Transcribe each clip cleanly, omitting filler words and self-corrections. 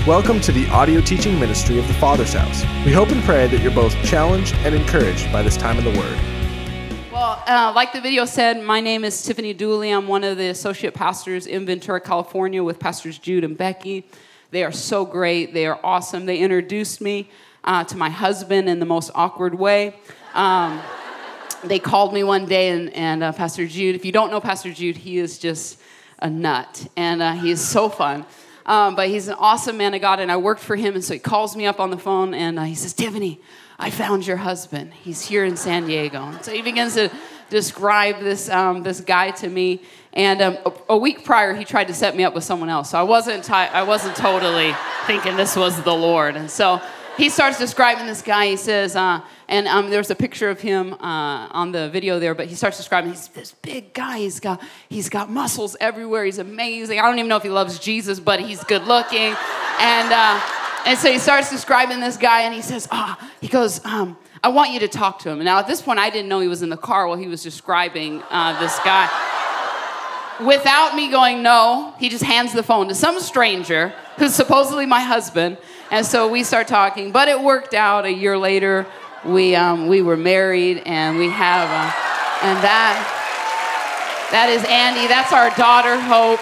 Welcome to the audio teaching ministry of the Father's House. We hope and pray that you're both challenged and encouraged by this time in the Word. Well, like the video said, my name is Tiffany Dooley. I'm one of the associate pastors in Ventura, California with Pastors Jude and Becky. They are so great. They are awesome. They introduced me to my husband in the most awkward way. They called me one day, and Pastor Jude, if you don't know Pastor Jude, he is just a nut, and he is so fun. But he's an awesome man of God, and I worked for him, and so he calls me up on the phone, and he says, Tiffany, I found your husband. He's here in San Diego. And so he begins to describe this guy to me, and a week prior, he tried to set me up with someone else, so I wasn't totally thinking this was the Lord, and so he starts describing this guy. He says, there's a picture of him on the video there, but he starts describing, he's this big guy. He's got muscles everywhere. He's amazing. I don't even know if he loves Jesus, but he's good looking. And so he starts describing this guy, and he says, he goes, I want you to talk to him. And now at this point, I didn't know he was in the car while he was describing this guy. Without me going, no, he just hands the phone to some stranger who's supposedly my husband. And so we start talking, but it worked out. A year later, we were married, and we have, and that is Andy. That's our daughter, Hope,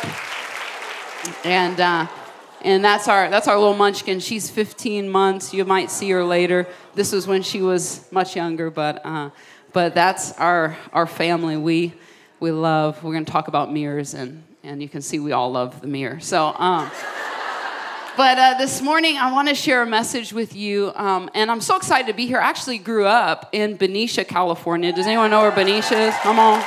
and that's our little munchkin. She's 15 months. You might see her later. This was when she was much younger, but that's our family. We love. We're going to talk about mirrors, and you can see we all love the mirror. So. But this morning, I want to share a message with you, and I'm so excited to be here. I actually grew up in Benicia, California. Does anyone know where Benicia is? Come on.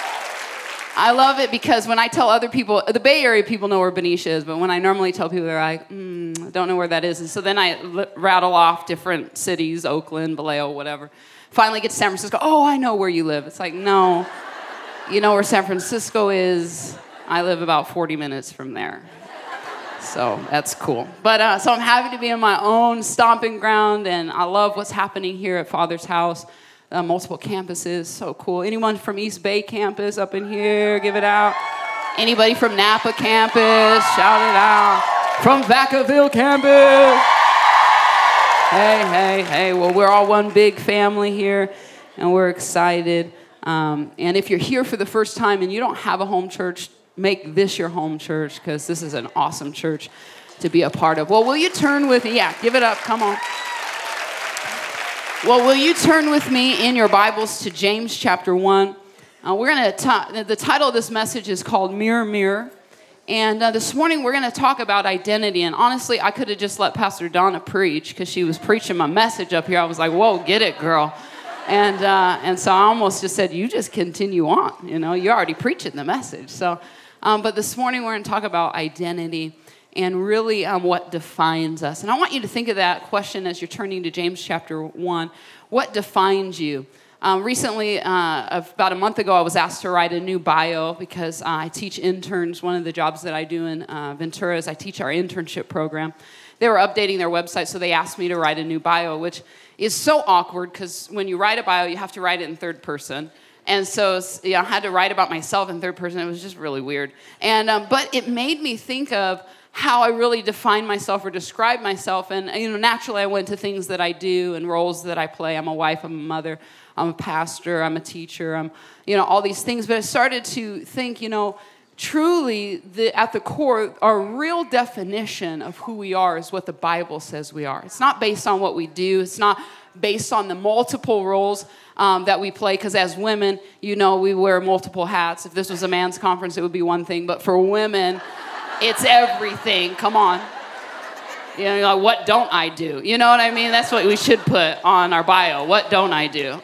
I love it because when I tell other people, the Bay Area people know where Benicia is, but when I normally tell people, they're like, I don't know where that is. And so then I rattle off different cities, Oakland, Vallejo, whatever. Finally get to San Francisco. Oh, I know where you live. It's like, no. You know where San Francisco is? I live about 40 minutes from there. So that's cool. But so I'm happy to be in my own stomping ground, and I love what's happening here at Father's House. Multiple campuses, so cool. Anyone from East Bay campus up in here? Give it out. Anybody from Napa campus? Shout it out. From Vacaville campus? Hey. Well, we're all one big family here, and we're excited. And if you're here for the first time and you don't have a home church, make this your home church, because this is an awesome church to be a part of. Well, will you turn with me? Yeah, give it up. Come on. Well, will you turn with me in your Bibles to James chapter 1? We're going to the title of this message is called Mirror, Mirror. And this morning we're going to talk about identity. And honestly, I could have just let Pastor Donna preach because she was preaching my message up here. I was like, whoa, get it, girl. And so I almost just said, you just continue on. You know, you're already preaching the message. So. But this morning we're going to talk about identity and really what defines us. And I want you to think of that question as you're turning to James chapter 1. What defines you? Recently, about a month ago, I was asked to write a new bio because I teach interns. One of the jobs that I do in Ventura is I teach our internship program. They were updating their website, so they asked me to write a new bio, which is so awkward because when you write a bio, you have to write it in third person. And so I had to write about myself in third person. It was just really weird. And but it made me think of how I really define myself or describe myself. And naturally I went to things that I do and roles that I play. I'm a wife, I'm a mother, I'm a pastor, I'm a teacher, I'm all these things. But I started to think, truly at the core, our real definition of who we are is what the Bible says we are. It's not based on what we do. It's not based on the multiple roles that we play, because as women, we wear multiple hats. If this was a man's conference, it would be one thing, but for women, it's everything. Come on. What don't I do? You know what I mean? That's what we should put on our bio. What don't I do?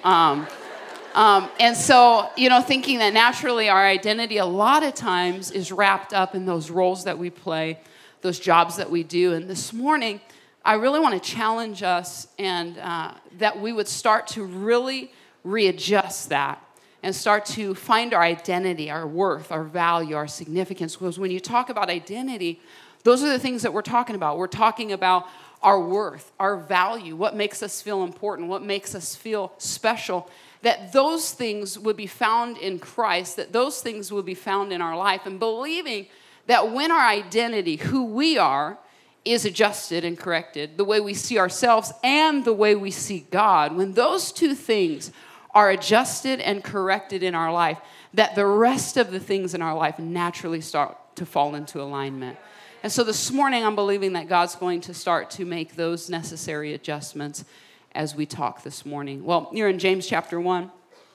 And so, thinking that naturally our identity a lot of times is wrapped up in those roles that we play, those jobs that we do. And this morning, I really want to challenge us and that we would start to really readjust that and start to find our identity, our worth, our value, our significance. Because when you talk about identity, those are the things that we're talking about. We're talking about our worth, our value, what makes us feel important, what makes us feel special, that those things would be found in Christ, that those things would be found in our life, and believing that when our identity, who we are, is adjusted and corrected, the way we see ourselves and the way we see God, when those two things are adjusted and corrected in our life, that the rest of the things in our life naturally start to fall into alignment. And so this morning, I'm believing that God's going to start to make those necessary adjustments as we talk this morning. Well, you're in James chapter 1.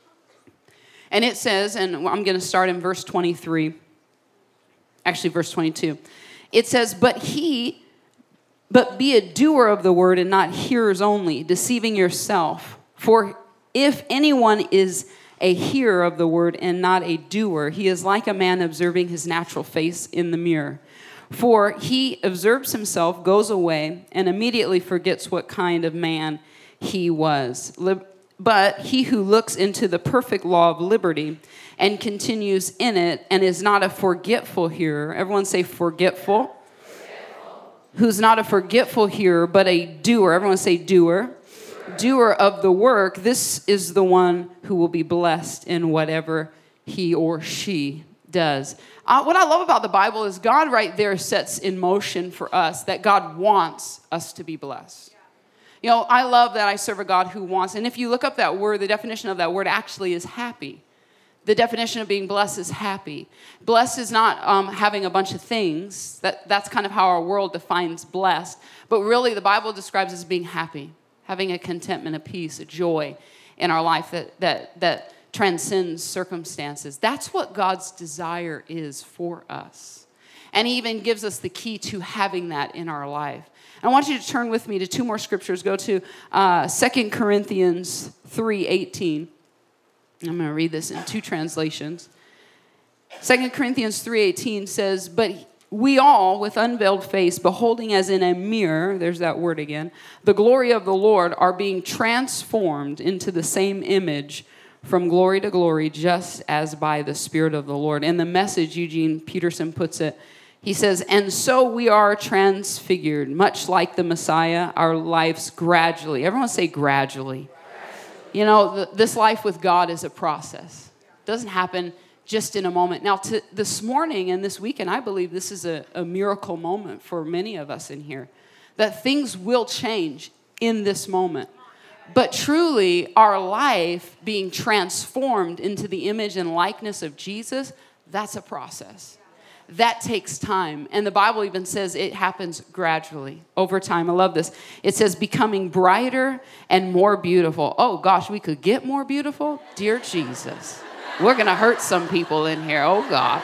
And it says, and I'm going to start in verse 23. Actually, verse 22. It says, But be a doer of the word and not hearers only, deceiving yourself. For if anyone is a hearer of the word and not a doer, he is like a man observing his natural face in the mirror. For he observes himself, goes away, and immediately forgets what kind of man he was. But he who looks into the perfect law of liberty and continues in it and is not a forgetful hearer, everyone say forgetful. Who's not a forgetful hearer, but a doer. Everyone say doer. Doer of the work, this is the one who will be blessed in whatever he or she does. What I love about the Bible is God right there sets in motion for us that God wants us to be blessed. You know, I love that I serve a God who wants, and if you look up that word, the definition of that word actually is happy. The definition of being blessed is happy. Blessed is not having a bunch of things. That's kind of how our world defines blessed. But really, the Bible describes as being happy, having a contentment, a peace, a joy in our life that transcends circumstances. That's what God's desire is for us. And he even gives us the key to having that in our life. I want you to turn with me to two more scriptures. Go to 2 Corinthians 3:18. I'm going to read this in two translations. 2 Corinthians 3:18 says, But we all, with unveiled face, beholding as in a mirror, there's that word again, the glory of the Lord, are being transformed into the same image from glory to glory, just as by the Spirit of the Lord. In the Message, Eugene Peterson puts it, he says, and so we are transfigured, much like the Messiah, our lives gradually. Everyone say gradually. You know, this life with God is a process. It doesn't happen just in a moment. Now, this morning and this weekend, I believe this is a miracle moment for many of us in here, that things will change in this moment. But truly, our life being transformed into the image and likeness of Jesus, that's a process. That takes time. And the Bible even says it happens gradually, over time. I love this. It says becoming brighter and more beautiful. Oh, gosh, we could get more beautiful? Dear Jesus. We're going to hurt some people in here. Oh, God.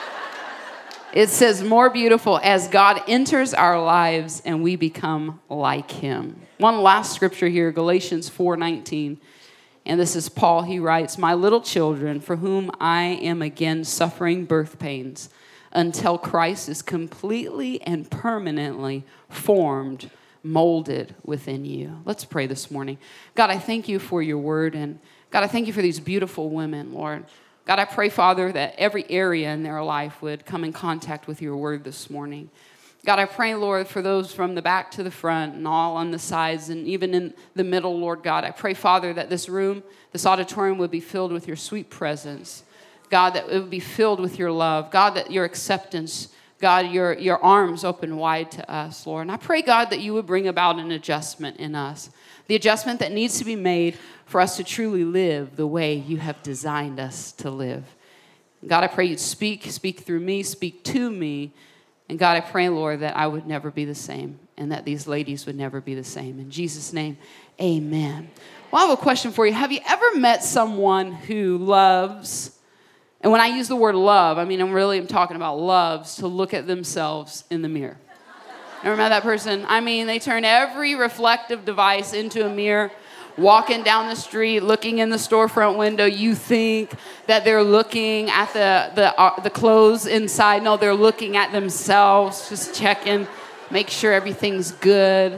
It says more beautiful as God enters our lives and we become like him. One last scripture here, Galatians 4:19. And this is Paul. He writes, My little children, for whom I am again suffering birth pains, until Christ is completely and permanently formed, molded within you. Let's pray this morning. God, I thank you for your word. And God, I thank you for these beautiful women, Lord. God, I pray, Father, that every area in their life would come in contact with your word this morning. God, I pray, Lord, for those from the back to the front and all on the sides and even in the middle, Lord God. I pray, Father, that this room, this auditorium would be filled with your sweet presence. God, that it would be filled with your love. God, that your acceptance, God, your arms open wide to us, Lord. And I pray, God, that you would bring about an adjustment in us, the adjustment that needs to be made for us to truly live the way you have designed us to live. God, I pray you'd speak through me, speak to me. And God, I pray, Lord, that I would never be the same and that these ladies would never be the same. In Jesus' name, amen. Well, I have a question for you. Have you ever met someone who loves, and when I use the word love, I mean, I'm talking about loves to look at themselves in the mirror? Ever met that person? I mean, they turn every reflective device into a mirror. Walking down the street, looking in the storefront window, you think that they're looking at the clothes inside. No, they're looking at themselves, just checking, make sure everything's good.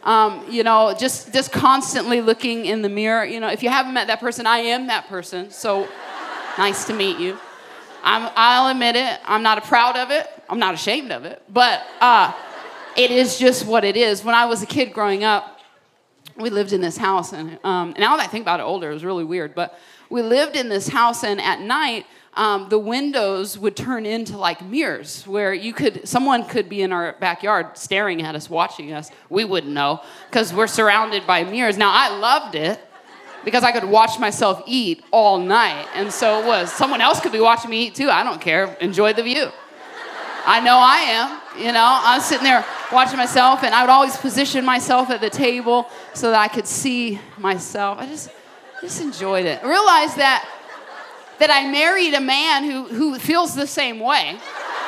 Just constantly looking in the mirror. You know, if you haven't met that person, I am that person. So nice to meet you. I'll admit it. I'm not proud of it. I'm not ashamed of it. But it is just what it is. When I was a kid growing up, we lived in this house, and now that I think about it older, it was really weird. But we lived in this house, and at night, the windows would turn into like mirrors where someone could be in our backyard staring at us, watching us. We wouldn't know because we're surrounded by mirrors. Now, I loved it because I could watch myself eat all night. And so it was. Someone else could be watching me eat too. I don't care. Enjoy the view. I know I am. I was sitting there watching myself, and I would always position myself at the table so that I could see myself. I just enjoyed it. I realized that I married a man who feels the same way.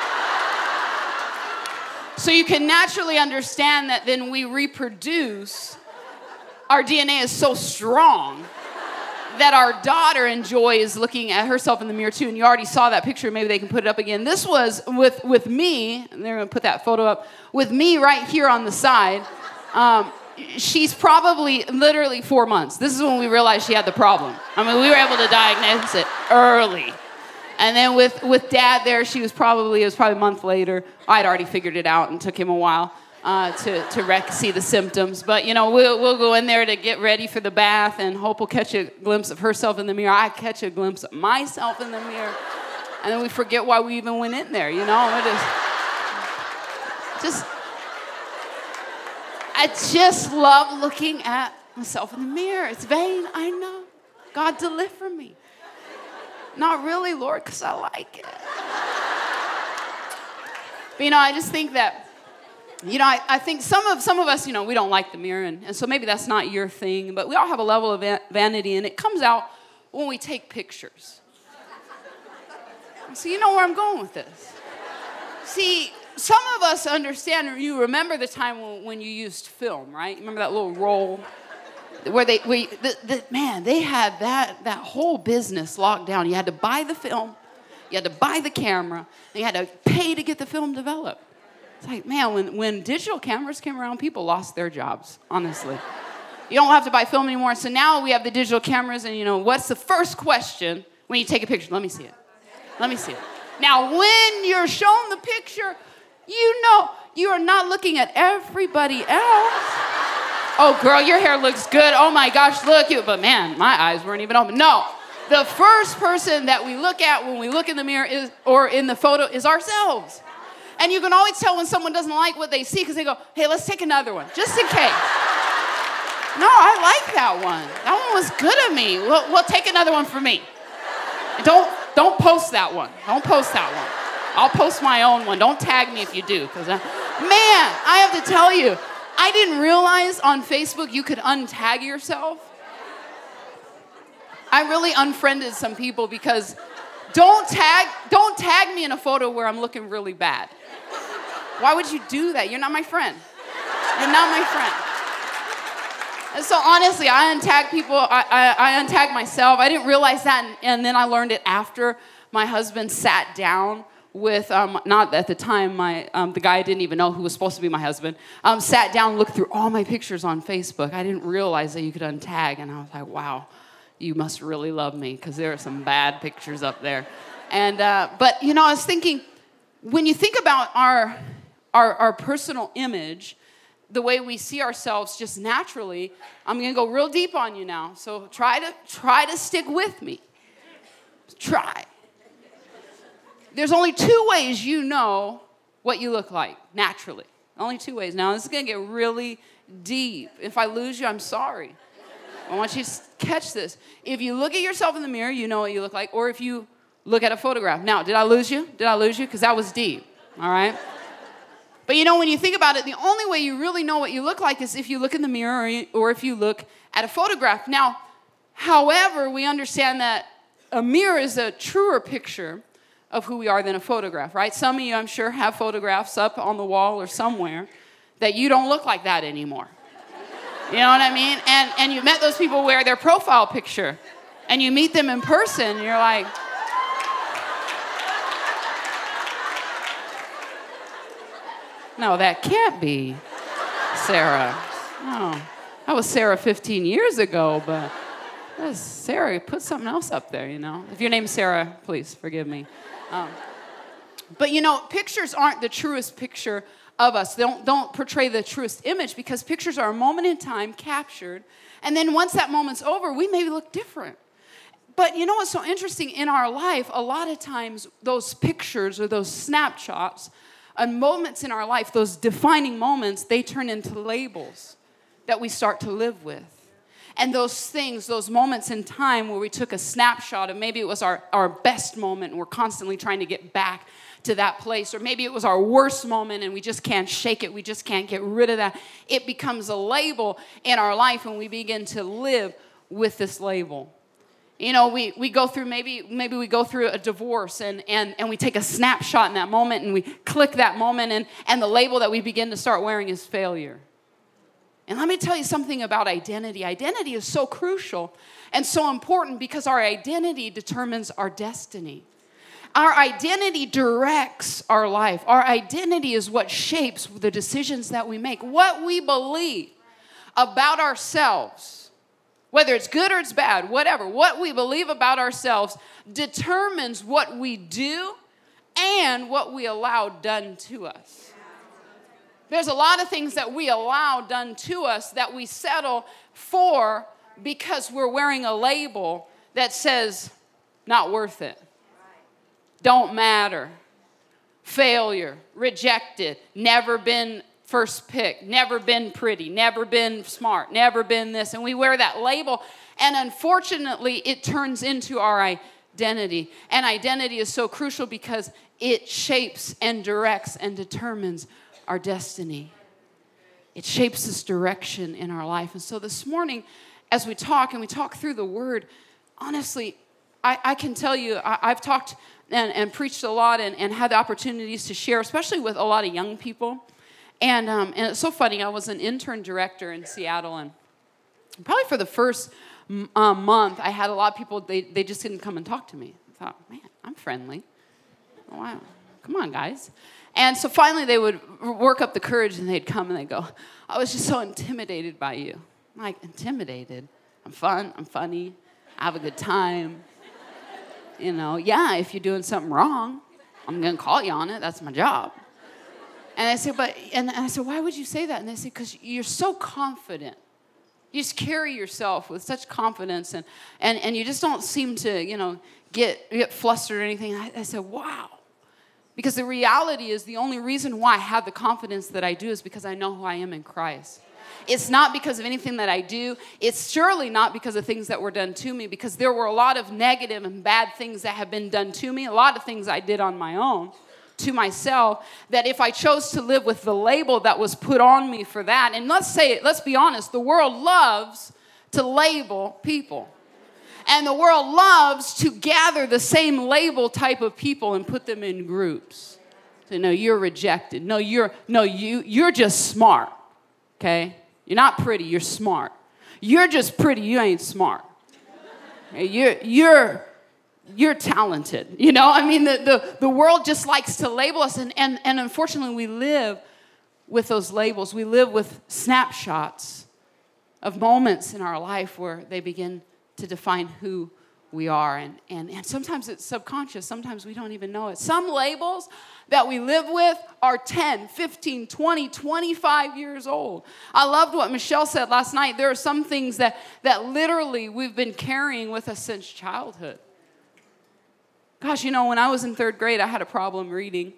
So you can naturally understand that then we reproduce. Our DNA is so strong that our daughter enjoys looking at herself in the mirror too. And you already saw that picture. Maybe they can put it up again. This was with me, and they're going to put that photo up, with me right here on the side. She's probably literally 4 months. This is when we realized she had the problem. I mean, we were able to diagnose it early. And then with Dad there, it was probably a month later. I'd already figured it out and took him a while to see the symptoms. But, we'll go in there to get ready for the bath, and Hope will catch a glimpse of herself in the mirror. I catch a glimpse of myself in the mirror. And then we forget why we even went in there, I just love looking at myself in the mirror. It's vain, I know. God, deliver me. Not really, Lord, because I like it. But, I just think that, I think some of us, we don't like the mirror, and so maybe that's not your thing, but we all have a level of vanity, and it comes out when we take pictures. So you know where I'm going with this. See, some of us understand, you remember the time when you used film, right? You remember that little roll where they had that whole business locked down. You had to buy the film, you had to buy the camera, and you had to pay to get the film developed. It's like, man, when digital cameras came around, people lost their jobs, honestly. You don't have to buy film anymore. So now we have the digital cameras, and what's the first question when you take a picture? Let me see it. Let me see it. Now, when you're shown the picture, you are not looking at everybody else. Oh, girl, your hair looks good. Oh, my gosh, look. But, man, my eyes weren't even open. No, the first person that we look at when we look in the mirror or in the photo is ourselves. And you can always tell when someone doesn't like what they see because they go, hey, let's take another one, just in case. No, I like that one. That one was good of me. We'll take another one for me. Don't post that one. Don't post that one. I'll post my own one. Don't tag me if you do. Because, man, I have to tell you, I didn't realize on Facebook you could untag yourself. I really unfriended some people because don't tag me in a photo where I'm looking really bad. Why would you do that? You're not my friend. You're not my friend. And so honestly, I untag people. I untag myself. I didn't realize that, and then I learned it after my husband sat down with, not at the time, the guy I didn't even know who was supposed to be my husband, sat down, looked through all my pictures on Facebook. I didn't realize that you could untag, and I was like, wow, you must really love me, because there are some bad pictures up there. And but I was thinking, when you think about our personal image, the way we see ourselves just naturally, I'm going to go real deep on you now. So try to stick with me. Try. There's only 2 ways you know what you look like naturally. Only 2 ways. Now, this is going to get really deep. If I lose you, I'm sorry. I want you to catch this. If you look at yourself in the mirror, you know what you look like. Or if you look at a photograph. Now, did I lose you? Did I lose you? Because that was deep. All right? But when you think about it, the only way you really know what you look like is if you look in the mirror or if you look at a photograph. Now, however, we understand that a mirror is a truer picture of who we are than a photograph, right? Some of you, I'm sure, have photographs up on the wall or somewhere that you don't look like that anymore. You know what I mean? And you met those people where their profile picture, and you meet them in person, and you're like, no, that can't be Sarah. No, that was Sarah 15 years ago, but that's Sarah. Put something else up there, If your name's Sarah, please forgive me. But pictures aren't the truest picture of us. They don't portray the truest image, because pictures are a moment in time captured, and then once that moment's over, we may look different. But you know what's so interesting? In our life, a lot of times those pictures or those snapshots and moments in our life, those defining moments, they turn into labels that we start to live with. And those things, those moments in time where we took a snapshot of maybe it was our best moment and we're constantly trying to get back to that place, or maybe it was our worst moment and we just can't shake it, we just can't get rid of that. It becomes a label in our life and we begin to live with this label. You know, we go through, maybe we go through a divorce and we take a snapshot in that moment and we click that moment and the label that we begin to start wearing is failure. And let me tell you something about identity. Identity is so crucial and so important because our identity determines our destiny. Our identity directs our life. Our identity is what shapes the decisions that we make. What we believe about ourselves, whether it's good or it's bad, whatever, what we believe about ourselves determines what we do and what we allow done to us. There's a lot of things that we allow done to us that we settle for because we're wearing a label that says, not worth it, don't matter, failure, rejected, never been first pick, never been pretty, never been smart, never been this. And we wear that label, and unfortunately, it turns into our identity. And identity is so crucial because it shapes and directs and determines our destiny. It shapes this direction in our life. And so this morning, as we talk through the word, honestly, I can tell you, I've talked and preached a lot and had the opportunities to share, especially with a lot of young people. And it's so funny, I was an intern director in Seattle, and probably for the first month, I had a lot of people, they just didn't come and talk to me. I thought, man, I'm friendly. Wow, come on, guys. And so finally they would work up the courage and they'd come and they'd go, I was just so intimidated by you. I'm like, intimidated? I'm fun, I'm funny, I have a good time. You know, yeah, if you're doing something wrong, I'm going to call you on it. That's my job. And I said, and I said, why would you say that? And they said, because you're so confident. You just carry yourself with such confidence and you just don't seem to, you know, get flustered or anything. I said, wow. Because the reality is the only reason why I have the confidence that I do is because I know who I am in Christ. It's not because of anything that I do. It's surely not because of things that were done to me, because there were a lot of negative and bad things that have been done to me, a lot of things I did on my own to myself, that if I chose to live with the label that was put on me for that, and let's be honest, the world loves to label people. And the world loves to gather the same label type of people and put them in groups. So, no, you're rejected. No, you're just smart. Okay? You're not pretty, you're smart. You're just pretty, you ain't smart. You're talented. You know, I mean, the world just likes to label us, and unfortunately we live with those labels. We live with snapshots of moments in our life where they begin to define who we are. And sometimes it's subconscious. Sometimes we don't even know it. Some labels that we live with are 10, 15, 20, 25 years old. I loved what Michelle said last night. There are some things that literally we've been carrying with us since childhood. Gosh, you know, when I was in third grade, I had a problem reading.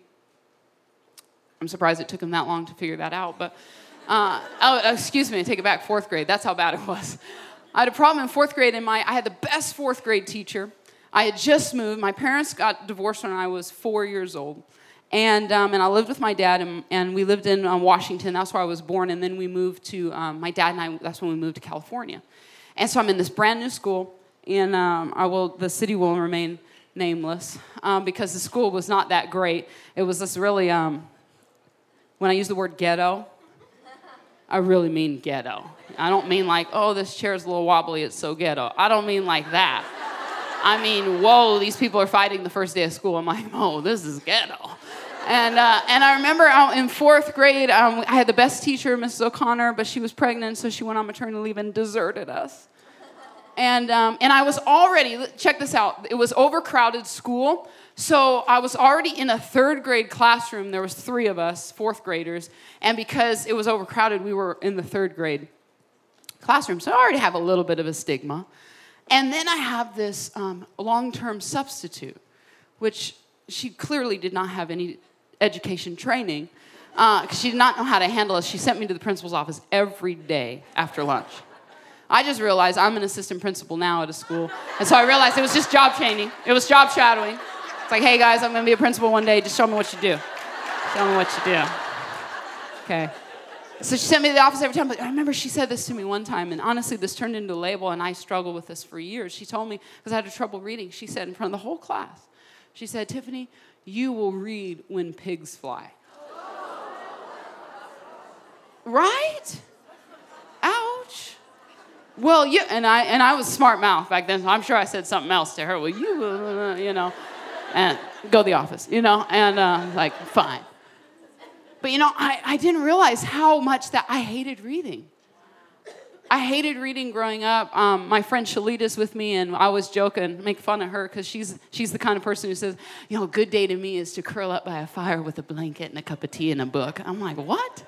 I'm surprised it took him that long to figure that out. But, excuse me, I take it back, fourth grade. That's how bad it was. I had a problem in fourth grade, and I had the best fourth grade teacher. I had just moved. My parents got divorced when I was 4 years old. And I lived with my dad, and we lived in Washington. That's where I was born. And then we moved to, my dad and I, that's when we moved to California. And so I'm in this brand new school, and the city will remain nameless because the school was not that great. It was this really, when I use the word ghetto, I really mean ghetto. I don't mean like, oh, this chair's a little wobbly, it's so ghetto. I don't mean like that. I mean, whoa, these people are fighting the first day of school. I'm like, oh, this is ghetto. And I remember in fourth grade, I had the best teacher, Mrs. O'Connor, but she was pregnant, so she went on maternity leave and deserted us. And I was already, check this out, it was overcrowded school. So I was already in a third grade classroom. There was 3 of us, fourth graders. And because it was overcrowded, we were in the third grade classroom. So I already have a little bit of a stigma. And then I have this long-term substitute, which she clearly did not have any education training, because she did not know how to handle us. She sent me to the principal's office every day after lunch. I just realized I'm an assistant principal now at a school, and so I realized it was just job training. It was job shadowing. It's like, hey guys, I'm going to be a principal one day. Just show me what you do. Show me what you do. Okay. So she sent me to the office every time. But I remember she said this to me one time, and honestly, this turned into a label, and I struggled with this for years. She told me, because I had trouble reading, she said in front of the whole class, she said, Tiffany, you will read when pigs fly. Right? Ouch. Well, you and I was smart mouth back then, so I'm sure I said something else to her. Well, you know, and go to the office, you know, and like, fine. But, you know, I didn't realize how much that I hated reading. I hated reading growing up. My friend Shalita's with me, and I was joking, make fun of her, because she's the kind of person who says, you know, a good day to me is to curl up by a fire with a blanket and a cup of tea and a book. I'm like, what?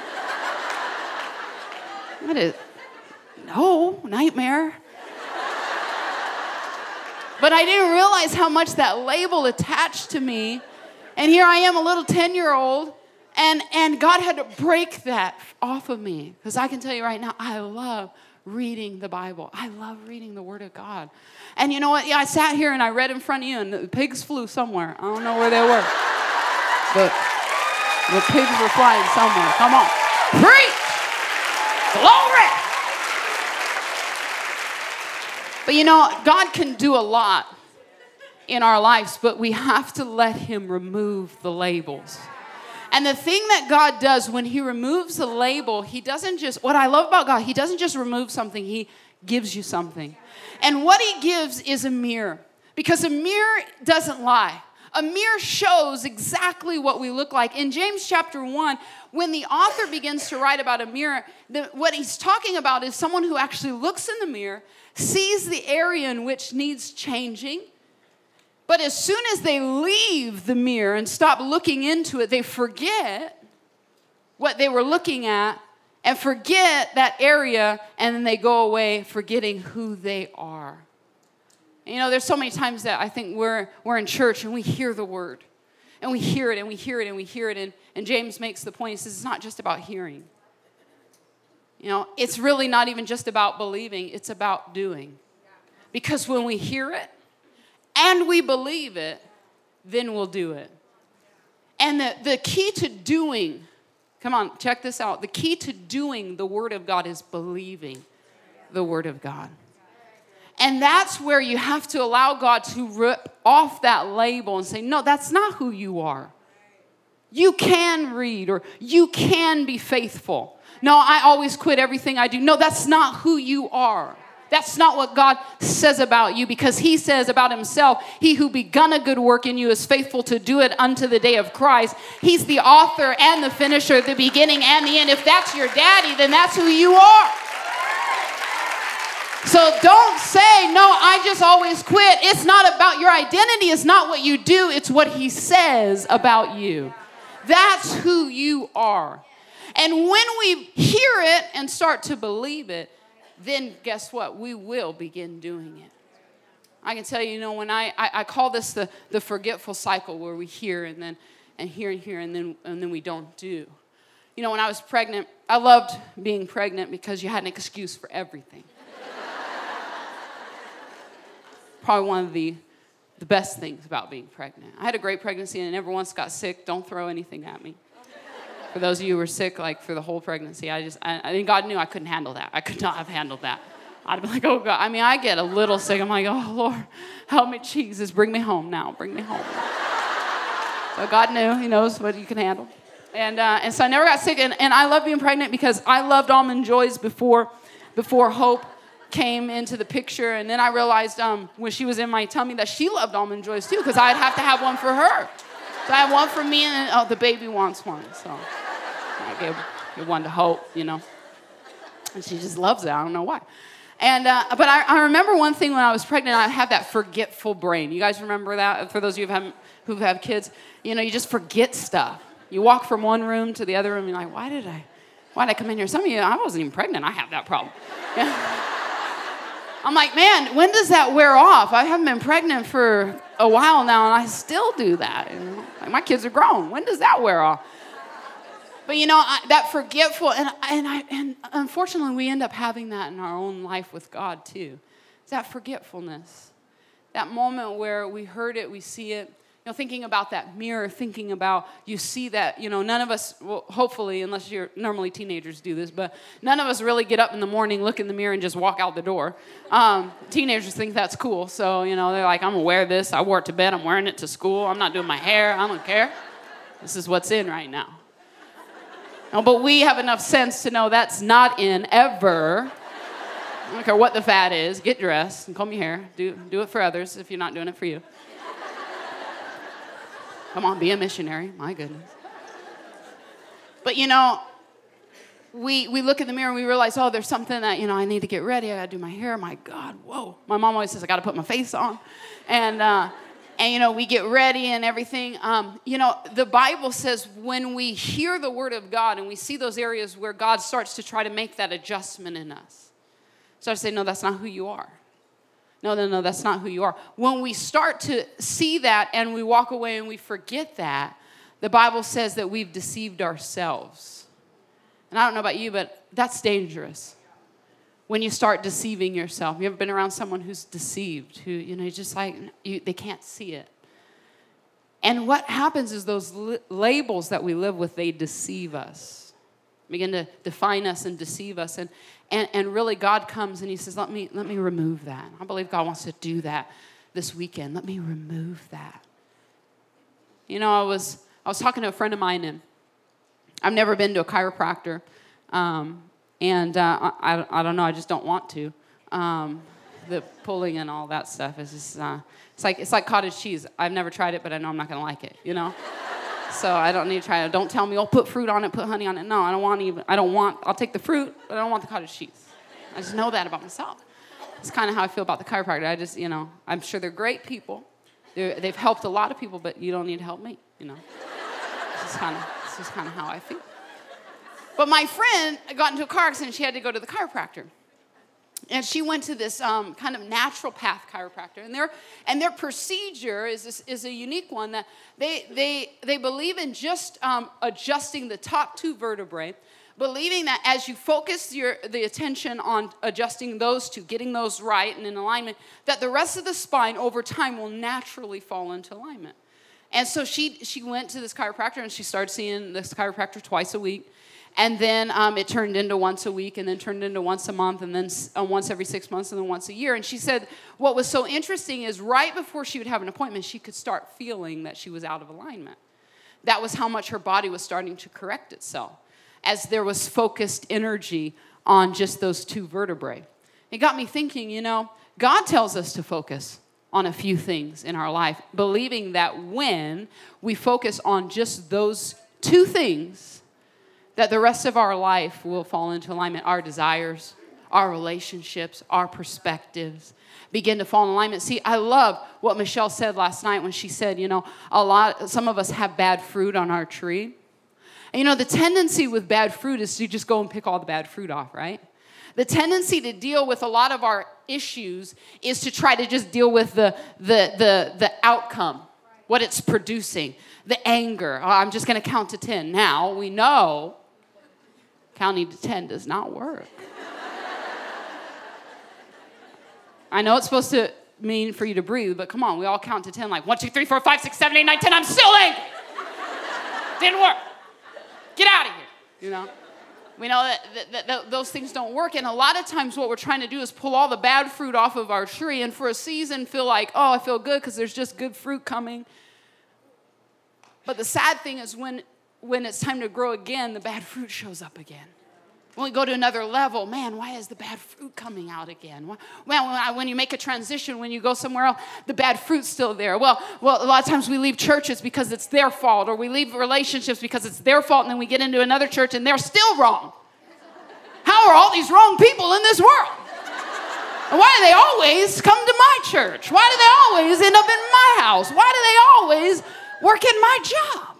What is? No, nightmare. But I didn't realize how much that label attached to me. And here I am, a little 10-year-old, and God had to break that off of me. Because I can tell you right now, I love reading the Bible. I love reading the Word of God. And you know what? Yeah, I sat here and I read in front of you, and the pigs flew somewhere. I don't know where they were. But the pigs were flying somewhere. Come on. Preach! Glory! But you know, God can do a lot in our lives, but we have to let Him remove the labels. And the thing that God does when He removes the label, He doesn't just, what I love about God, He doesn't just remove something, He gives you something. And what He gives is a mirror. Because a mirror doesn't lie. A mirror shows exactly what we look like. In James chapter 1, when the author begins to write about a mirror, what he's talking about is someone who actually looks in the mirror, sees the area in which needs changing, but as soon as they leave the mirror and stop looking into it, they forget what they were looking at and forget that area, and then they go away forgetting who they are. You know, there's so many times that I think we're in church and we hear the word. And we hear it and we hear it and we hear it. And James makes the point, he says, it's not just about hearing. You know, it's really not even just about believing. It's about doing. Because when we hear it and we believe it, then we'll do it. And the key to doing, come on, check this out. The key to doing the Word of God is believing the Word of God. And that's where you have to allow God to rip off that label and say, no, that's not who you are. You can read, or you can be faithful. No, I always quit everything I do. No, that's not who you are. That's not what God says about you, because He says about Himself, He who begun a good work in you is faithful to do it unto the day of Christ. He's the author and the finisher, the beginning and the end. If that's your daddy, then that's who you are. So don't say, no, I just always quit. It's not about your identity. It's not what you do. It's what He says about you. That's who you are. And when we hear it and start to believe it, then guess what? We will begin doing it. I can tell you, you know, when I call this the forgetful cycle, where we hear and hear and then we don't do. You know, when I was pregnant, I loved being pregnant because you had an excuse for everything. Probably one of the best things about being pregnant. I had a great pregnancy and I never once got sick. Don't throw anything at me. For those of you who were sick, like for the whole pregnancy, I think God knew I couldn't handle that. I could not have handled that. I'd have been like, oh God. I mean, I get a little sick. I'm like, oh Lord, help me, Jesus. Bring me home now. Bring me home. So God knew. He knows what you can handle. And so I never got sick. And I love being pregnant because I loved Almond Joys before Hope came into the picture. And then I realized when she was in my tummy that she loved Almond Joys too, because I'd have to have one for her. So I have one for me, and the baby wants one. So I gave one to Hope, you know. And she just loves it. I don't know why. And but I remember one thing when I was pregnant, I had that forgetful brain. You guys remember that? For those of you who have kids, you know, you just forget stuff. You walk from one room to the other room, and you're like, why did I come in here? Some of you, I wasn't even pregnant. I have that problem. Yeah. I'm like, man, when does that wear off? I haven't been pregnant for a while now, and I still do that. You know? Like, my kids are grown. When does that wear off? But that forgetful, and unfortunately, we end up having that in our own life with God too. It's that forgetfulness, that moment where we heard it, we see it. Thinking about that mirror, thinking about, you see that, none of us, well, hopefully, unless you're, normally teenagers do this, but none of us really get up in the morning, look in the mirror, and just walk out the door. Teenagers think that's cool. So, they're like, I'm going to wear this. I wore it to bed. I'm wearing it to school. I'm not doing my hair. I don't care. This is what's in right now. But we have enough sense to know that's not in ever. I don't care what the fad is. Get dressed and comb your hair. Do it for others if you're not doing it for you. Come on, be a missionary. My goodness. But, we look in the mirror and we realize, oh, there's something that, I need to get ready. I got to do my hair. My God, whoa. My mom always says, I got to put my face on. And we get ready and everything. The Bible says when we hear the word of God and we see those areas where God starts to try to make that adjustment in us, starts to say, no, that's not who you are. No, that's not who you are. When we start to see that and we walk away and we forget that, the Bible says that we've deceived ourselves. And I don't know about you, but that's dangerous. When you start deceiving yourself. You ever been around someone who's deceived, who, just like, they can't see it. And what happens is those labels that we live with, they deceive us. Begin to define us and deceive us. And really God comes and he says, let me remove that. I believe God wants to do that this weekend. Let me remove that. I was talking to a friend of mine, and I've never been to a chiropractor. I don't know, I just don't want to. The pulling and all that stuff is just, it's like cottage cheese. I've never tried it, but I know I'm not going to like it, So I don't need to try it. Don't tell me, put fruit on it, put honey on it. No, I'll take the fruit, but I don't want the cottage cheese. I just know that about myself. It's kind of how I feel about the chiropractor. I just, I'm sure they're great people. They've helped a lot of people, but you don't need to help me, This is kind of how I feel. But my friend got into a car accident. She had to go to the chiropractor. And she went to this kind of natural path chiropractor. And their procedure is a unique one that they believe in just adjusting the top two vertebrae, believing that as you focus the attention on adjusting those two, getting those right and in alignment, that the rest of the spine over time will naturally fall into alignment. And so she went to this chiropractor, and she started seeing this chiropractor twice a week. And then it turned into once a week, and then turned into once a month, and then once every 6 months, and then once a year. And she said what was so interesting is right before she would have an appointment, she could start feeling that she was out of alignment. That was how much her body was starting to correct itself, as there was focused energy on just those two vertebrae. It got me thinking, God tells us to focus on a few things in our life, believing that when we focus on just those two things, that the rest of our life will fall into alignment. Our desires, our relationships, our perspectives begin to fall in alignment. See, I love what Michelle said last night when she said, some of us have bad fruit on our tree. And the tendency with bad fruit is to just go and pick all the bad fruit off, right? The tendency to deal with a lot of our issues is to try to just deal with the outcome, what it's producing, the anger. I'm just going to count to 10. Now, we know counting to 10 does not work. I know it's supposed to mean for you to breathe, but come on, we all count to 10 like 1, 2, 3, 4, 5, 6, 7, 8, 9, 10. I'm still angry. Didn't work. Get out of here, We know that those things don't work, and a lot of times what we're trying to do is pull all the bad fruit off of our tree, and for a season feel like, I feel good because there's just good fruit coming. But the sad thing is when it's time to grow again, the bad fruit shows up again. When we go to another level, man, why is the bad fruit coming out again? Well, when you make a transition, when you go somewhere else, the bad fruit's still there. Well, a lot of times we leave churches because it's their fault, or we leave relationships because it's their fault, and then we get into another church and they're still wrong. How are all these wrong people in this world? And why do they always come to my church? Why do they always end up in my house? Why do they always work in my job?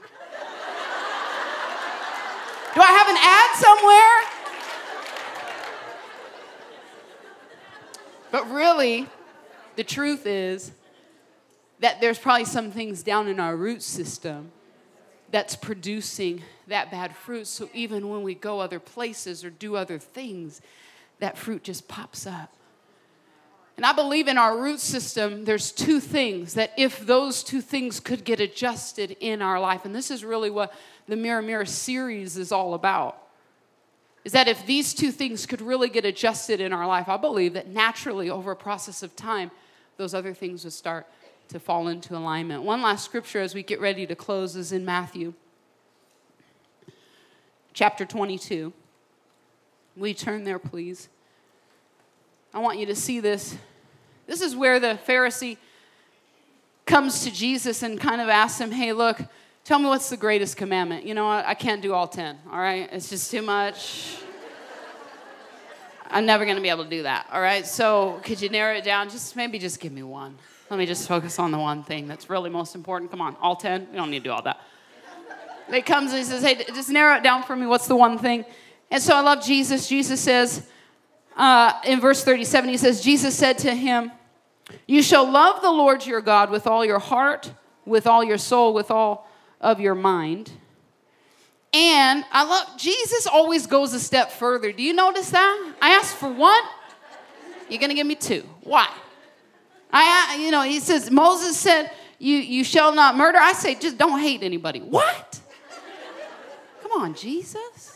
Do I have an ad somewhere? But really, the truth is that there's probably some things down in our root system that's producing that bad fruit. So even when we go other places or do other things, that fruit just pops up. And I believe in our root system, there's two things that if those two things could get adjusted in our life, and this is really what the Mirror Mirror series is all about, is that if these two things could really get adjusted in our life, I believe that naturally over a process of time, those other things would start to fall into alignment. One last scripture as we get ready to close is in Matthew chapter 22. Will you turn there, please? I want you to see this. This is where the Pharisee comes to Jesus and kind of asks him, hey, look, tell me what's the greatest commandment. You know what? I can't do all 10, all right? It's just too much. I'm never going to be able to do that, all right? So could you narrow it down? Maybe just give me one. Let me just focus on the one thing that's really most important. Come on, all 10? We don't need to do all that. He comes and he says, hey, just narrow it down for me. What's the one thing? And so I love Jesus. Jesus says, in verse 37, he says, Jesus said to him, you shall love the Lord your God with all your heart, with all your soul, with all of your mind. And I love, Jesus always goes a step further. Do you notice that? I asked for one. You're going to give me two. Why? He says, Moses said, you shall not murder. I say, just don't hate anybody. What? Come on, Jesus.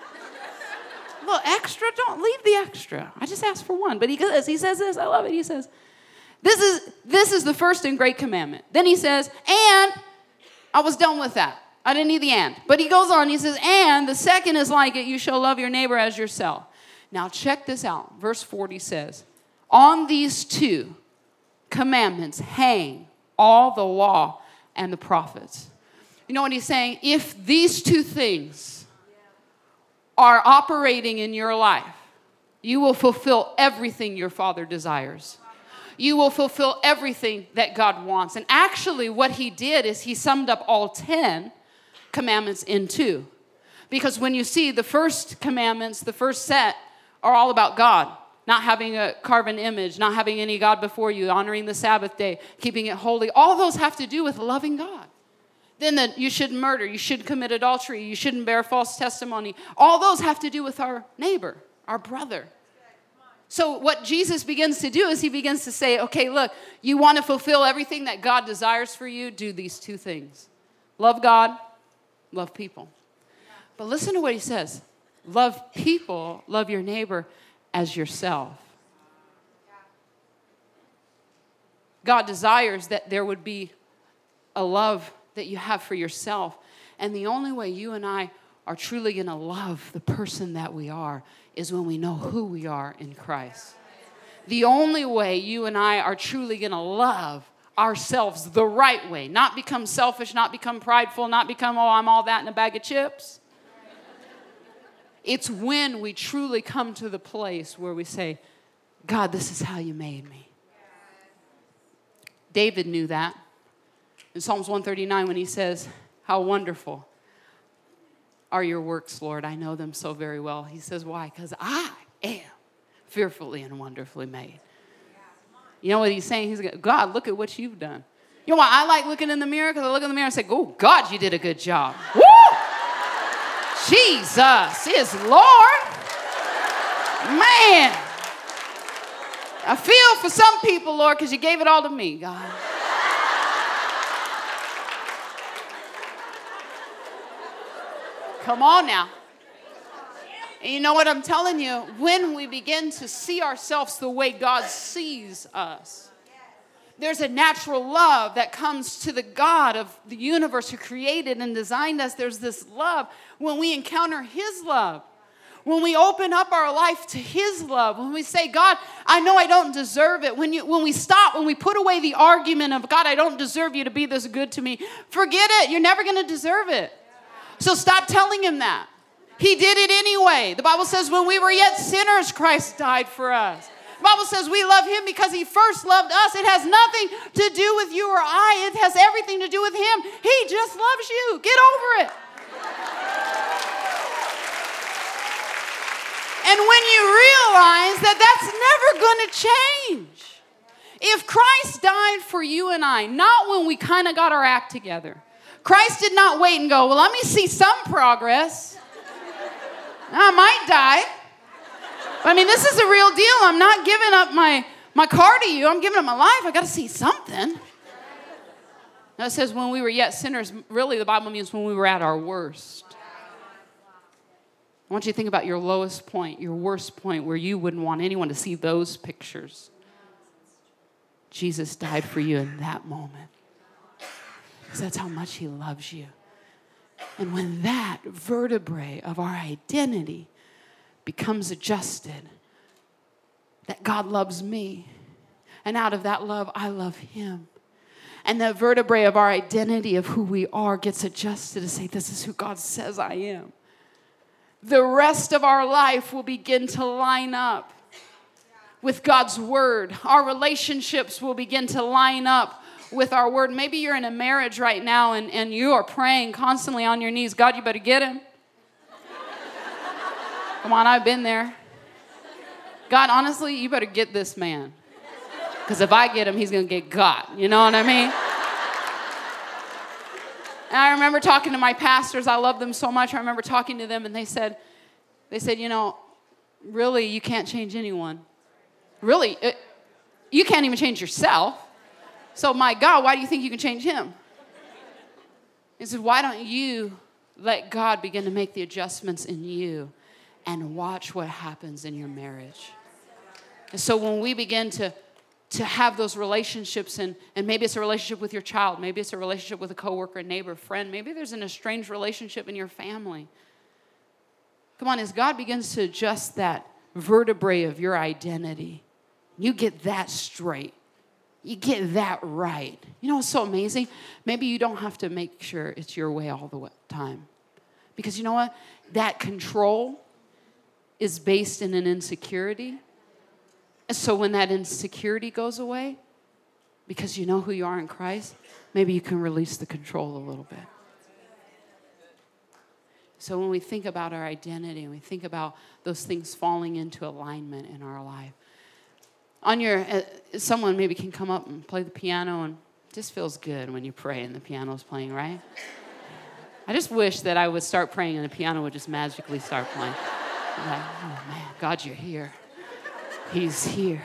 A little extra, don't leave the extra. I just asked for one. But he says this, I love it. He says, this is the first and great commandment. Then he says, and I was done with that. I didn't need the and. But he goes on, he says, and the second is like it, you shall love your neighbor as yourself. Now check this out. Verse 40 says, on these two commandments hang all the law and the prophets. You know what he's saying? If these two things are operating in your life, you will fulfill everything your Father desires. You will fulfill everything that God wants. And actually what he did is he summed up all 10 commandments in two. Because when you see the first commandments, the first set are all about God. Not having a carven image, not having any God before you, honoring the Sabbath day, keeping it holy. All those have to do with loving God. Then you shouldn't murder, you shouldn't commit adultery, you shouldn't bear false testimony. All those have to do with our neighbor, our brother. So what Jesus begins to do is he begins to say, okay, look, you want to fulfill everything that God desires for you, do these two things. Love God, love people. But listen to what he says. Love people, love your neighbor as yourself. God desires that there would be a love that you have for yourself. And the only way you and I are truly going to love the person that we are is when we know who we are in Christ. The only way you and I are truly going to love ourselves the right way, not become selfish, not become prideful, not become, oh, I'm all that in a bag of chips. It's when we truly come to the place where we say, God, this is how you made me. David knew that. In Psalms 139 when he says, how wonderful are your works, Lord. I know them so very well. He says, why? Because I am fearfully and wonderfully made. You know what he's saying? He's going, God, look at what you've done. You know why I like looking in the mirror? Because I look in the mirror and say, oh, God, you did a good job. Woo! Jesus is Lord. Man. I feel for some people, Lord, because you gave it all to me, God. Come on now. And you know what I'm telling you? When we begin to see ourselves the way God sees us, there's a natural love that comes to the God of the universe who created and designed us. There's this love when we encounter his love. When we open up our life to his love, when we say, God, I know I don't deserve it. When we put away the argument of, God, I don't deserve you to be this good to me. Forget it. You're never going to deserve it. So stop telling him that. He did it anyway. The Bible says when we were yet sinners, Christ died for us. The Bible says we love him because he first loved us. It has nothing to do with you or I. It has everything to do with him. He just loves you. Get over it. And when you realize that that's never going to change. If Christ died for you and I, not when we kind of got our act together. Christ did not wait and go, well, let me see some progress. I might die. I mean, this is a real deal. I'm not giving up my car to you. I'm giving up my life. I got to see something. Now it says when we were yet sinners, really the Bible means when we were at our worst. I want you to think about your lowest point, your worst point, where you wouldn't want anyone to see those pictures. Jesus died for you in that moment. Because that's how much he loves you. And when that vertebrae of our identity becomes adjusted, that God loves me, and out of that love, I love him. And the vertebrae of our identity of who we are gets adjusted to say, this is who God says I am. The rest of our life will begin to line up with God's word. Our relationships will begin to line up with our word. Maybe you're in a marriage right now and you are praying constantly on your knees, God, you better get him. Come on, I've been there. God, honestly, you better get this man. Because if I get him, he's going to get got. You know what I mean? And I remember talking to my pastors. I love them so much. I remember talking to them, and they said, you know, really, you can't change anyone. Really, you can't even change yourself. So, my God, why do you think you can change him? He said, why don't you let God begin to make the adjustments in you and watch what happens in your marriage? And so when we begin to have those relationships, and maybe it's a relationship with your child, maybe it's a relationship with a coworker, a neighbor, friend, maybe there's an estranged relationship in your family. Come on, as God begins to adjust that vertebrae of your identity, you get that straight. You get that right. You know what's so amazing? Maybe you don't have to make sure it's your way all the time. Because you know what? That control is based in an insecurity. And so when that insecurity goes away, because you know who you are in Christ, maybe you can release the control a little bit. So when we think about our identity and we think about those things falling into alignment in our life, someone maybe can come up and play the piano, and it just feels good when you pray and the piano's playing, right? I just wish that I would start praying and the piano would just magically start playing. Like, oh man, God, you're here. He's here.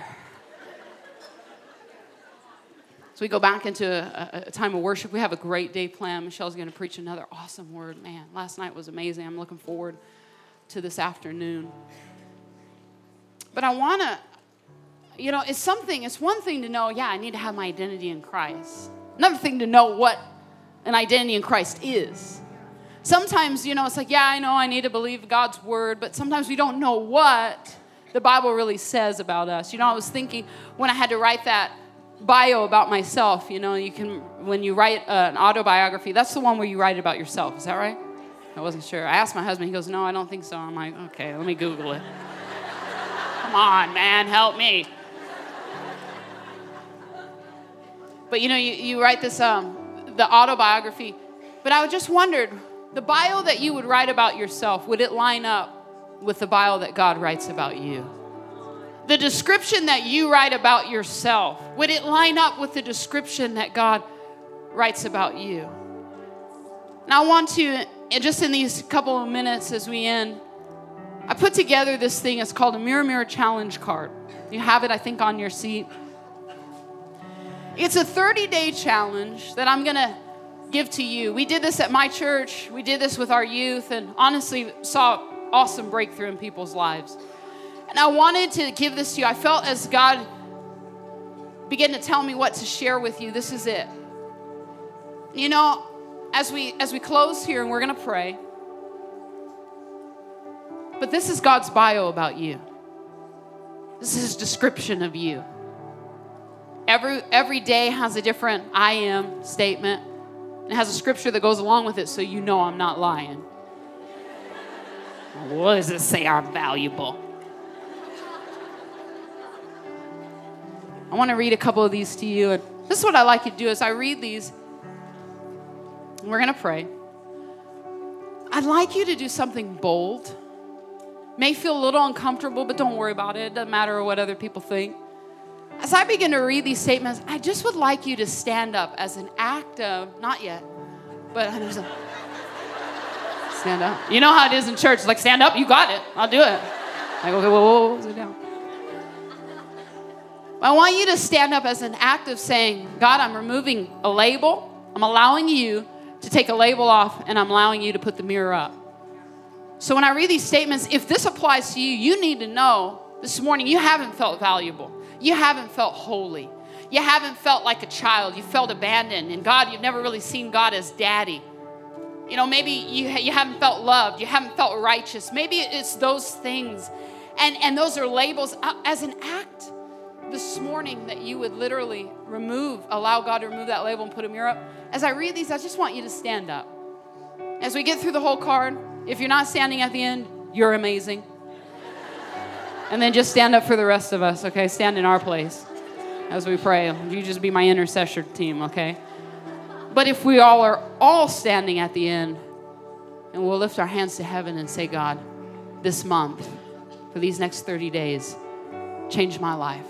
So we go back into a time of worship. We have a great day planned. Michelle's going to preach another awesome word. Man, last night was amazing. I'm looking forward to this afternoon. But I want to, you know, it's one thing to know, yeah, I need to have my identity in Christ. Another thing to know what an identity in Christ is. Sometimes, you know, it's like, yeah, I know I need to believe God's word, but sometimes we don't know what the Bible really says about us. You know, I was thinking when I had to write that bio about myself, you know, when you write an autobiography, that's the one where you write about yourself. Is that right? I wasn't sure. I asked my husband. He goes, no, I don't think so. I'm like, okay, let me Google it. Come on, man, help me. But, you know, you write this, the autobiography. But I just wondered, the bio that you would write about yourself, would it line up with the bio that God writes about you? The description that you write about yourself, would it line up with the description that God writes about you? And I want to, just in these couple of minutes as we end, I put together this thing. It's called a Mirror Mirror Challenge card. You have it, I think, on your seat. It's a 30-day challenge that I'm going to give to you. We did this at my church. We did this with our youth, and honestly saw awesome breakthrough in people's lives. And I wanted to give this to you. I felt as God began to tell me what to share with you, this is it. You know, as we close here and we're going to pray, but this is God's bio about you. This is his description of you. Every day has a different I am statement. And it has a scripture that goes along with it, so you know I'm not lying. What does it say? I'm valuable. I want to read a couple of these to you. And this is what I like you to do is I read these. And we're going to pray. I'd like you to do something bold May feel a little uncomfortable, but don't worry about it. It doesn't matter what other people think. As I begin to read these statements, I just would like you to stand up as an act of, not yet, but stand up. You know how it is in church. It's like, stand up, you got it. I'll do it. Like, okay, whoa, sit down. I want you to stand up as an act of saying, God, I'm removing a label. I'm allowing you to take a label off, and I'm allowing you to put the mirror up. So when I read these statements, if this applies to you, you need to know this morning you haven't felt valuable. You haven't felt holy. You haven't felt like a child. You felt abandoned. And God, you've never really seen God as daddy. You know, maybe you haven't felt loved. You haven't felt righteous. Maybe it's those things. And those are labels. As an act this morning that you would literally allow God to remove that label and put a mirror up. As I read these, I just want you to stand up. As we get through the whole card, if you're not standing at the end, you're amazing. And then just stand up for the rest of us, okay? Stand in our place as we pray. You just be my intercessor team, okay? But if we all are all standing at the end, and we'll lift our hands to heaven and say, God, this month, for these next 30 days, change my life.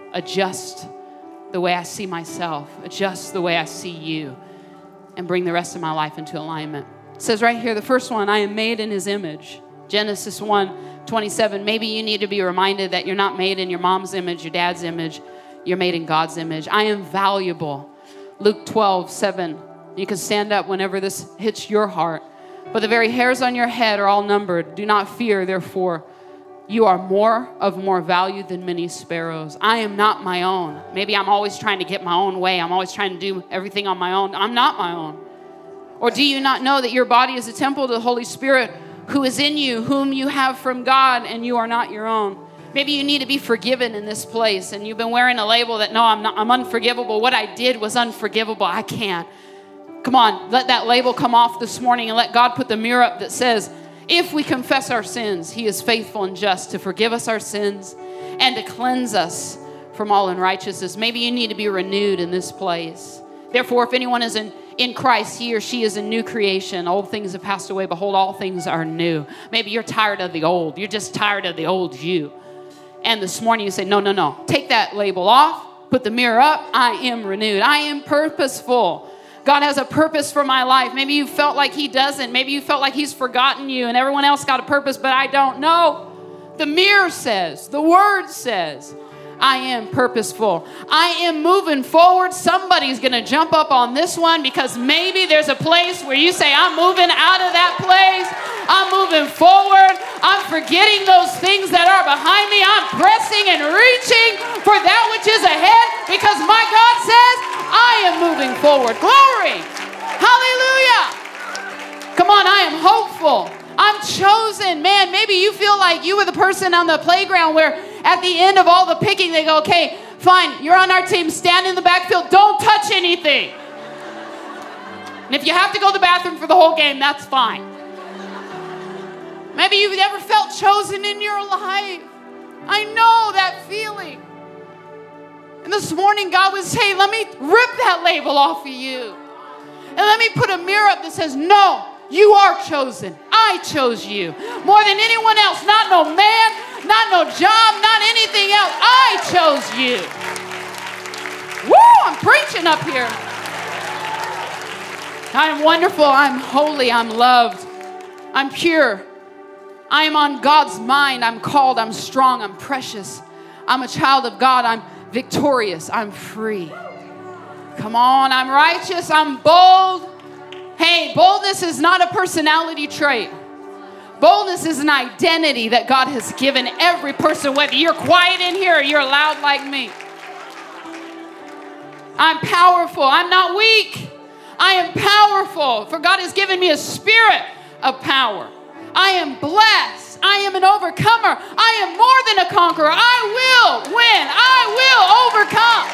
Adjust the way I see myself. Adjust the way I see you. And bring the rest of my life into alignment. It says right here, the first one, I am made in his image. Genesis 1:27. Maybe you need to be reminded that you're not made in your mom's image, your dad's image. You're made in God's image. I am valuable. Luke 12:7. You can stand up whenever this hits your heart. But the very hairs on your head are all numbered. Do not fear, therefore. You are more value than many sparrows. I am not my own. Maybe I'm always trying to get my own way. I'm always trying to do everything on my own. I'm not my own. Or do you not know that your body is a temple of the Holy Spirit who is in you, whom you have from God, and you are not your own? Maybe you need to be forgiven in this place, and you've been wearing a label that, no, I'm unforgivable. What I did was unforgivable. I can't. Come on, let that label come off this morning and let God put the mirror up that says, if we confess our sins, he is faithful and just to forgive us our sins and to cleanse us from all unrighteousness. Maybe you need to be renewed in this place. Therefore, if anyone is in Christ, he or she is a new creation. Old things have passed away. Behold, all things are new. Maybe you're tired of the old. You're just tired of the old you. And this morning you say, no. Take that label off. Put the mirror up. I am renewed. I am purposeful. God has a purpose for my life. Maybe you felt like he doesn't. Maybe you felt like he's forgotten you and everyone else got a purpose, but I don't know. The mirror says, the word says, I am purposeful. I am moving forward. Somebody's going to jump up on this one because maybe there's a place where you say, I'm moving out of that place. I'm moving forward. I'm forgetting those things that are behind me. I'm pressing and reaching for that which is ahead because my God says, I am moving forward. Glory. Hallelujah. Come on, I am hopeful. I'm chosen. Man, maybe you feel like you were the person on the playground where at the end of all the picking, they go, okay, fine, you're on our team. Stand in the backfield. Don't touch anything. And if you have to go to the bathroom for the whole game, that's fine. Maybe you've never felt chosen in your life. I know that feeling. And this morning, God would say, let me rip that label off of you. And let me put a mirror up that says, no, you are chosen. I chose you. More than anyone else. Not no man, not no job, not anything else. I chose you. Woo, I'm preaching up here. I am wonderful. I'm holy. I'm loved. I'm pure. I am on God's mind. I'm called. I'm strong. I'm precious. I'm a child of God. I'm victorious. I'm free. Come on. I'm righteous. I'm bold. Hey, boldness is not a personality trait. Boldness is an identity that God has given every person, whether you're quiet in here or you're loud like me. I'm powerful. I'm not weak. I am powerful, for God has given me a spirit of power. I am blessed. I am an overcomer. I am more than a conqueror. I will win. I will overcome.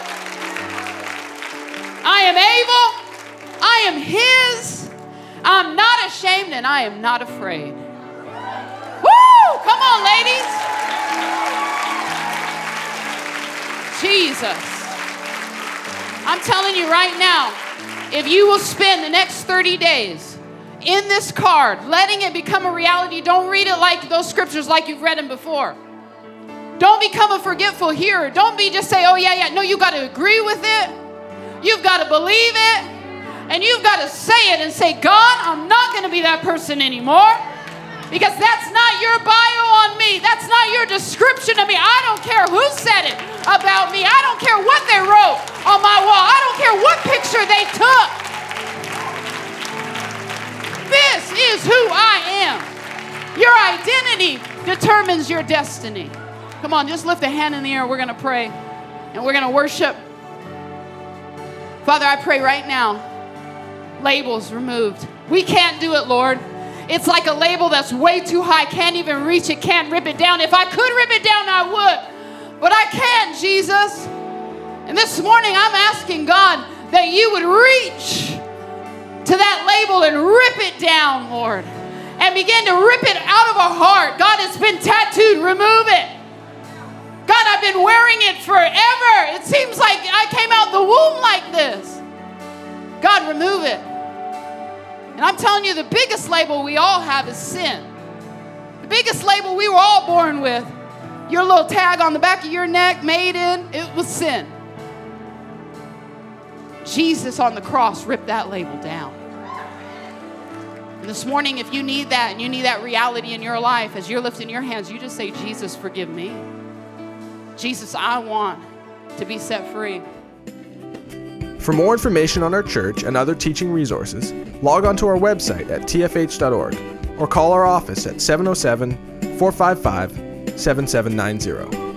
I am able. I am His. I'm not ashamed and I am not afraid. Woo! Come on, ladies. Jesus. I'm telling you right now, if you will spend the next 30 days in this card, letting it become a reality. Don't read it like those scriptures like you've read them before. Don't become a forgetful hearer. Don't be just say, oh, yeah. No, you got to agree with it. You've got to believe it. And you've got to say it and say, God, I'm not going to be that person anymore. Because that's not your bio on me. That's not your description of me. I don't care who said it about me. I don't care what they wrote on my wall. I don't care what picture they took. This is who I am. Your identity determines your destiny. Come on, just lift a hand in the air. We're going to pray and we're going to worship. Father, I pray right now, labels removed. We can't do it, Lord. It's like a label that's way too high. Can't even reach it. Can't rip it down. If I could rip it down, I would. But I can't, Jesus. And this morning, I'm asking God that you would reach to that label and rip it down, Lord. And begin to rip it out of our heart. God, it's been tattooed. Remove it. God, I've been wearing it forever. It seems like I came out the womb like this. God, remove it. And I'm telling you, the biggest label we all have is sin. The biggest label we were all born with, your little tag on the back of your neck, made in, it was sin. Jesus on the cross ripped that label down. And this morning, if you need that and you need that reality in your life, as you're lifting your hands, you just say, Jesus, forgive me. Jesus, I want to be set free. For more information on our church and other teaching resources, log on to our website at tfh.org or call our office at 707-455-7790.